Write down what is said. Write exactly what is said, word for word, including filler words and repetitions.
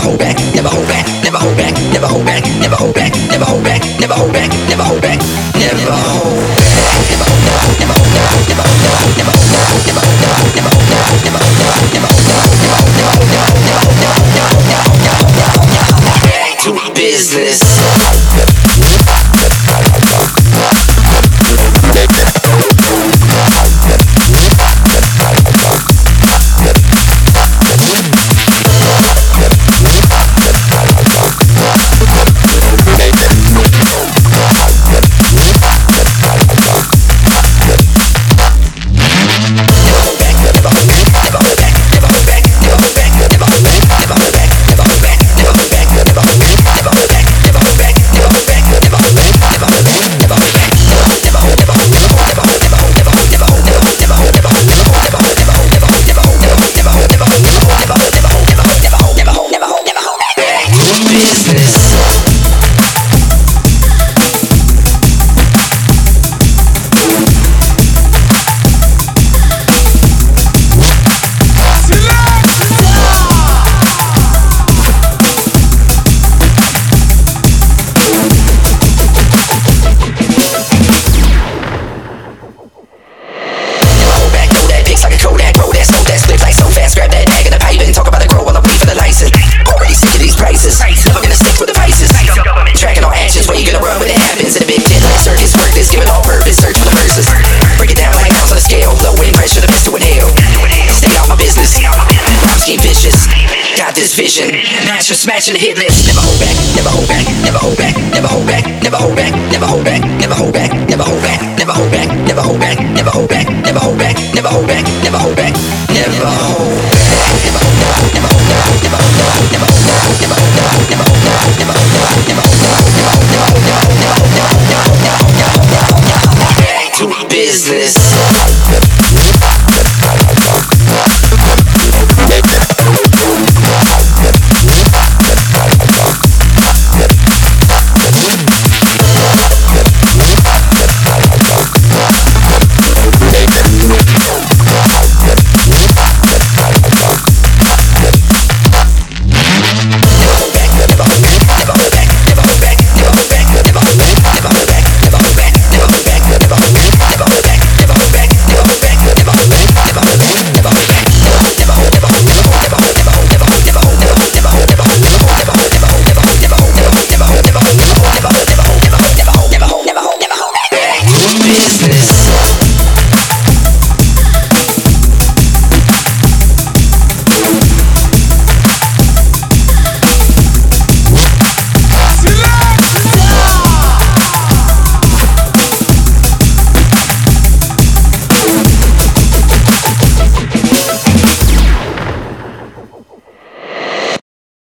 hold back, never hold back, never hold back, never hold back, never hold back, never hold back, never hold back, never hold back, never hold back, never hold back, never hold back, never hold back, never hold back, never hold back, never hold back, never hold back, never hold back, never hold back, never hold back, back to business. Vision, master smashing the hit list. Never hold back, never hold back, never hold back, never hold back, never hold back, never hold back, never hold back, never hold back, never hold back, never hold back, never hold back, never hold back, never hold back, never hold back.